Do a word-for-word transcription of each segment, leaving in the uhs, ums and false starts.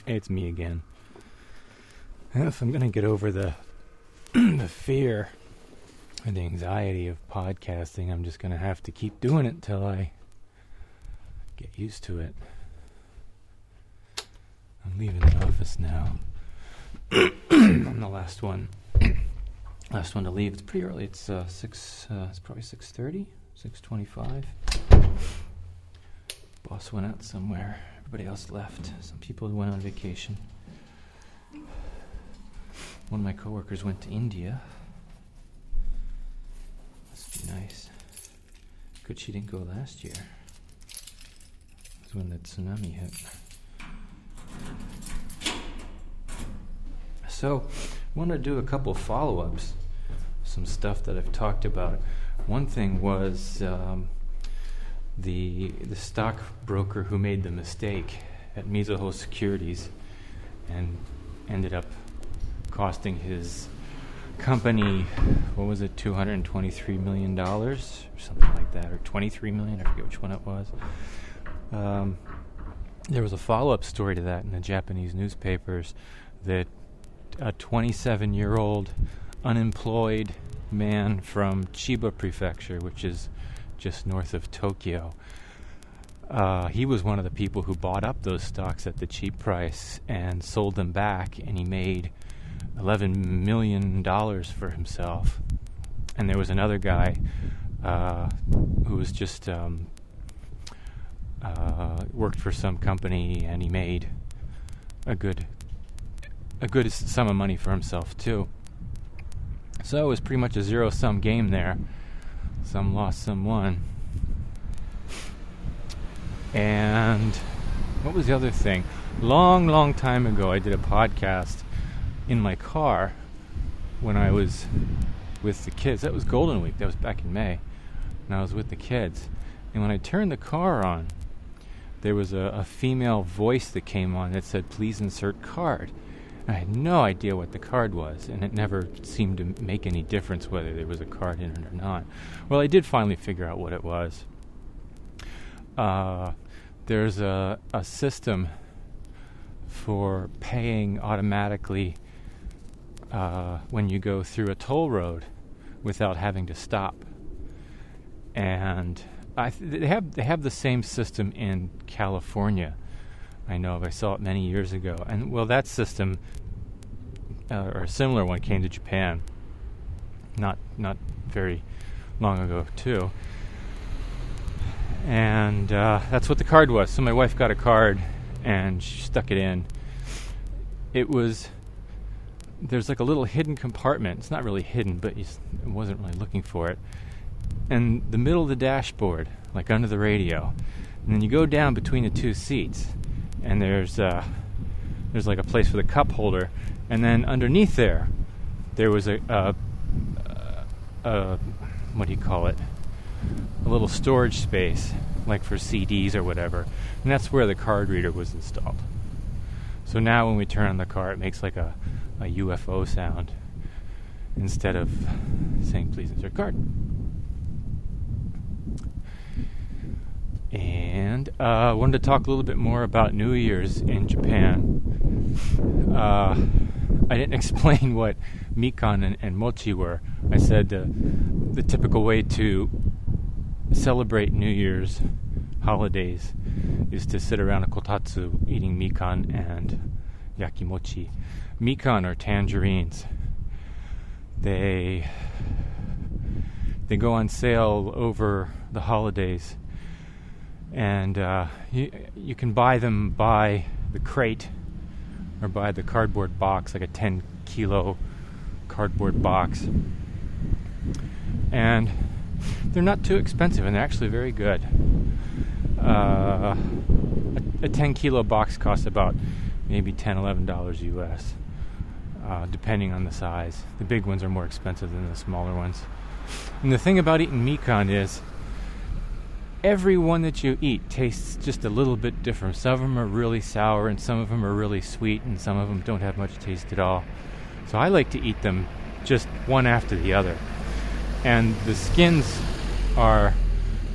It's me again. If I'm going to get over the the fear and the anxiety of podcasting, I'm just going to have to keep doing it till I get used to it. I'm leaving the office now. I'm the last one. Last one to leave. It's pretty early. It's uh, six. Uh, it's probably six thirty, six twenty-five. Boss went out somewhere. Everybody else left. Some people went on vacation. One of my coworkers went to India. Must be nice. Good she didn't go last year. It was when the tsunami hit. So, I want to do a couple follow-ups. Some stuff that I've talked about. One thing was um, the the stockbroker who made the mistake at Mizuho Securities and ended up costing his company, what was it, two hundred twenty-three million dollars or something like that, or twenty-three million dollars, I forget which one it was. Um, there was a follow-up story to that in the Japanese newspapers that a twenty-seven-year-old unemployed man from Chiba Prefecture, which is just north of Tokyo, uh, he was one of the people who bought up those stocks at the cheap price and sold them back, and he made eleven million dollars for himself. And there was another guy uh, who was just um, uh, worked for some company, and he made a good a good sum of money for himself too. So it was pretty much a zero-sum game there. Some lost, some won. And what was the other thing? Long, long time ago, I did a podcast in my car when I was with the kids. That was Golden Week. That was back in May. And I was with the kids. And when I turned the car on, there was a, a female voice that came on that said, "Please insert card." I had no idea what the card was, and it never seemed to make any difference whether there was a card in it or not. Well, I did finally figure out what it was. Uh, there's a, a system for paying automatically uh, when you go through a toll road without having to stop. And I th- they have they have the same system in California. I know of. I saw it many years ago. And, well, that system, uh, or a similar one, came to Japan not not very long ago, too. And uh, that's what the card was. So my wife got a card, and she stuck it in. It was, there's like a little hidden compartment. It's not really hidden, but you I wasn't really looking for it. And the middle of the dashboard, like under the radio. And then you go down between the two seats. And there's uh, there's like a place for the cup holder, and then underneath there, there was a, a, a, a what do you call it? A little storage space, like for C Ds or whatever, and that's where the card reader was installed. So now when we turn on the car, it makes like a, a U F O sound instead of saying "Please insert card." And I uh, wanted to talk a little bit more about New Year's in Japan. Uh, I didn't explain what mikan and, and mochi were. I said uh, the typical way to celebrate New Year's holidays is to sit around a kotatsu eating mikan and yakimochi. Mikan are tangerines. They they go on sale over the holidays. And uh, you, you can buy them by the crate or by the cardboard box, like a ten kilo cardboard box. And they're not too expensive, and they're actually very good. Uh, a, a ten kilo box costs about maybe ten dollars, eleven dollars U S, uh, depending on the size. The big ones are more expensive than the smaller ones. And the thing about eating mikan is, every one that you eat tastes just a little bit different. Some of them are really sour, and some of them are really sweet, and some of them don't have much taste at all. So I like to eat them just one after the other. And the skins are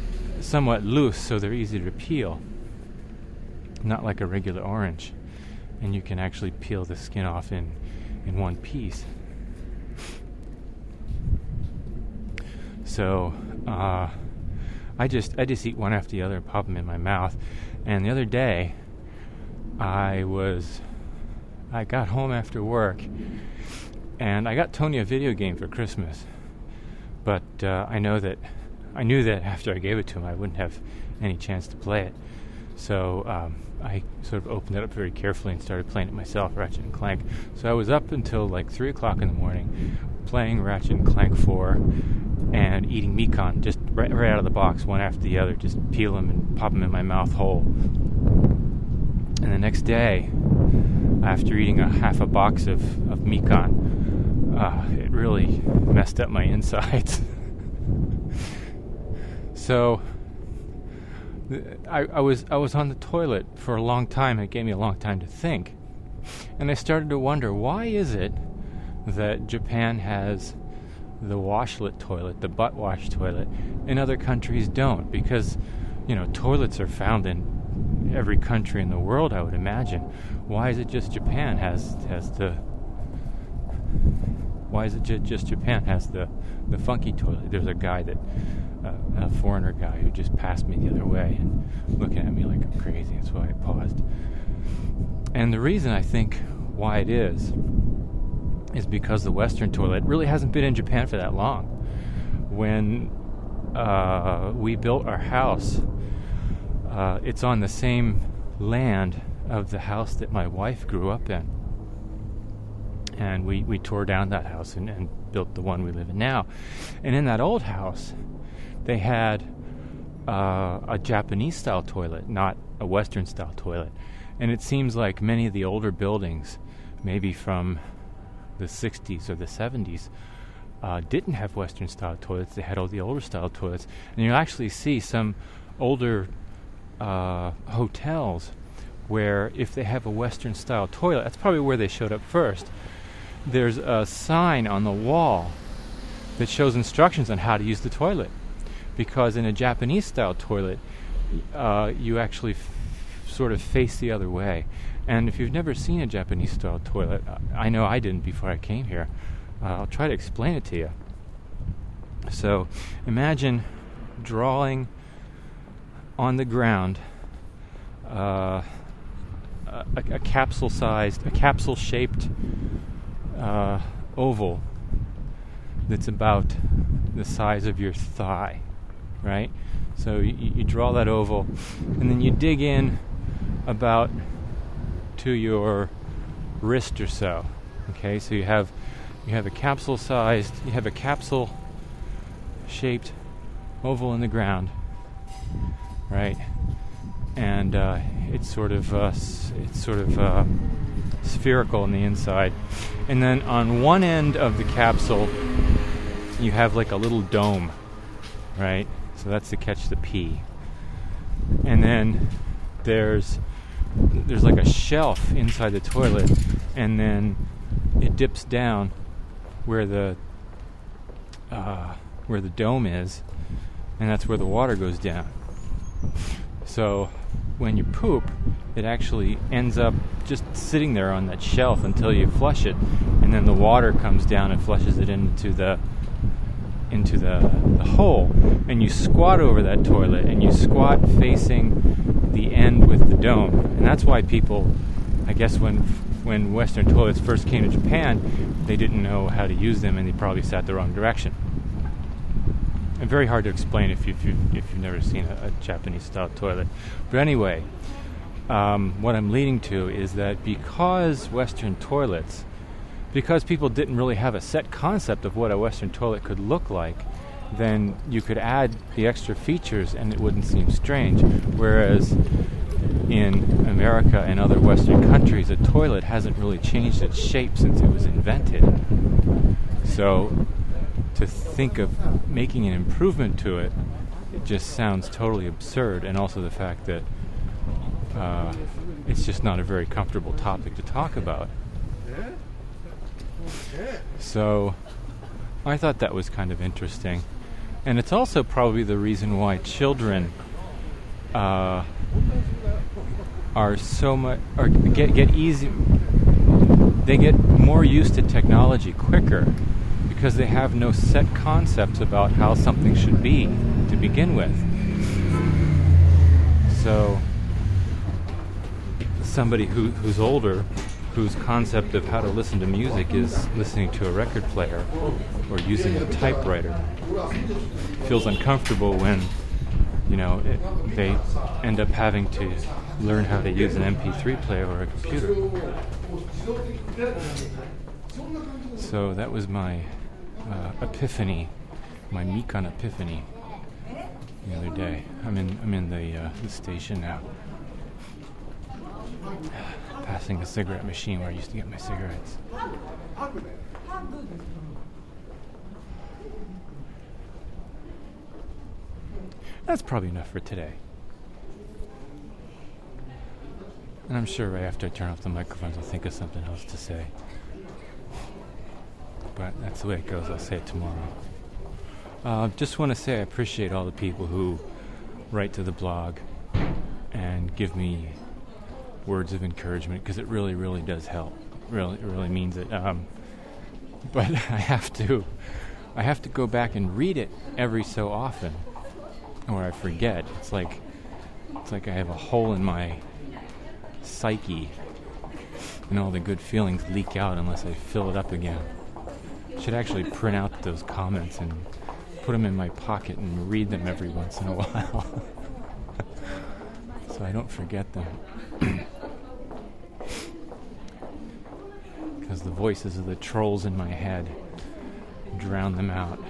somewhat loose, so they're easy to peel. Not like a regular orange. and you can actually peel the skin off in, in one piece. So uh, I just I just eat one after the other and pop them in my mouth. And the other day, I was I got home after work, and I got Tony a video game for Christmas. But uh, I know that I knew that after I gave it to him, I wouldn't have any chance to play it. So um, I sort of opened it up very carefully and started playing it myself, Ratchet and Clank. So I was up until like three o'clock in the morning playing Ratchet and Clank four and eating Mekon just right, right out of the box, one after the other, just peel them and pop them in my mouth whole. And the next day, after eating a half a box of, of Mekon, uh, it really messed up my insides. So I, I was I was on the toilet for a long time. It gave me a long time to think. And I started to wonder, why is it that Japan has the washlet toilet, the butt wash toilet, and other countries don't? Because, you know, toilets are found in every country in the world, I would imagine. Why is it just Japan has has the why is it ju- just Japan has the, the funky toilet? There's a guy that uh, a foreigner guy who just passed me the other way and looking at me like I'm crazy. That's why I paused. And the reason I think why it is is because the Western toilet really hasn't been in Japan for that long. When uh, we built our house, uh, it's on the same land of the house that my wife grew up in. And we, we tore down that house and, and built the one we live in now. And in that old house, they had uh, a Japanese-style toilet, not a Western-style toilet. And it seems like many of the older buildings, maybe from the sixties or the seventies, uh, didn't have Western-style toilets. They had all the older-style toilets. And you'll actually see some older uh, hotels where if they have a Western-style toilet, that's probably where they showed up first. There's a sign on the wall that shows instructions on how to use the toilet. Because in a Japanese-style toilet, uh, you actually f- sort of face the other way. And if you've never seen a Japanese-style toilet, I know I didn't before I came here. Uh, I'll try to explain it to you. So imagine drawing on the ground uh, a, a capsule-sized, a capsule-shaped uh, oval that's about the size of your thigh, right? So you, you draw that oval, and then you dig in about to your wrist or so. Okay, so you have you have a capsule-sized, you have a capsule-shaped oval in the ground, right? And uh, it's sort of uh, s- it's sort of uh, spherical on the inside, and then on one end of the capsule, you have like a little dome, right? So that's to catch the pee. And then there's there's like a shelf inside the toilet, and then it dips down where the uh, where the dome is, and that's where the water goes down. So when you poop, it actually ends up just sitting there on that shelf until you flush it, and then the water comes down and flushes it into the into the, the hole, and you squat over that toilet, and you squat facing the end with the dome. And that's why people, I guess when when Western toilets first came to Japan, they didn't know how to use them, and they probably sat the wrong direction. And very hard to explain if, you, if, you, if you've never seen a, a Japanese-style toilet. But anyway, um, what I'm leading to is that because Western toilets, because people didn't really have a set concept of what a Western toilet could look like, then you could add the extra features and it wouldn't seem strange. Whereas in America and other Western countries, a toilet hasn't really changed its shape since it was invented. So to think of making an improvement to it, it just sounds totally absurd. And also the fact that uh, it's just not a very comfortable topic to talk about. So I thought that was kind of interesting. And it's also probably the reason why children uh, are so much, or get get easy. They get more used to technology quicker because they have no set concepts about how something should be to begin with. So somebody who, who's older, whose concept of how to listen to music is listening to a record player or using a typewriter, feels uncomfortable when, you know, it, they end up having to learn how to use an M P three player or a computer. So that was my uh, epiphany, my Mikan epiphany the other day. I'm in I'm in the, uh, the station now, passing the cigarette machine where I used to get my cigarettes. That's probably enough for today. And I'm sure right after I turn off the microphones I'll think of something else to say. But that's the way it goes. I'll say it tomorrow. Uh, just want to say I appreciate all the people who write to the blog and give me words of encouragement, because it really, really does help. Really, it really means it. Um, but I have to, I have to go back and read it every so often, or I forget. It's like, it's like I have a hole in my psyche, and all the good feelings leak out unless I fill it up again. I should actually print out those comments and put them in my pocket and read them every once in a while, so I don't forget them. Because the voices of the trolls in my head drown them out.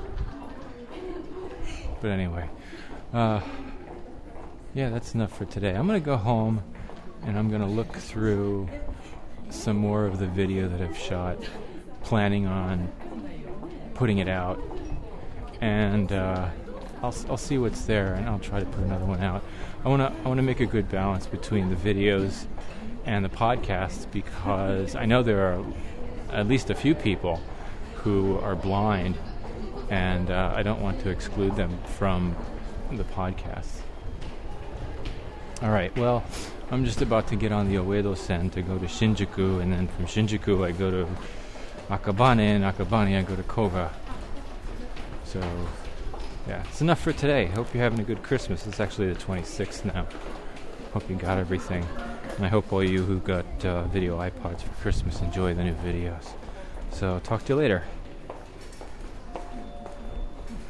But anyway, uh, yeah, that's enough for today. I'm going to go home and I'm going to look through some more of the video that I've shot, planning on putting it out. And uh, I'll I'll see what's there, and I'll try to put another one out. I want to I want to make a good balance between the videos and the podcasts, because I know there are at least a few people who are blind, and uh, I don't want to exclude them from the podcasts. All right, well, I'm just about to get on the Oedo-sen to go to Shinjuku, and then from Shinjuku I go to Akabane, and Akabane I go to Koga. So, yeah, it's enough for today. Hope you're having a good Christmas. It's actually the twenty-sixth now. Hope you got everything. And I hope all you who got uh, video iPods for Christmas enjoy the new videos. So, talk to you later.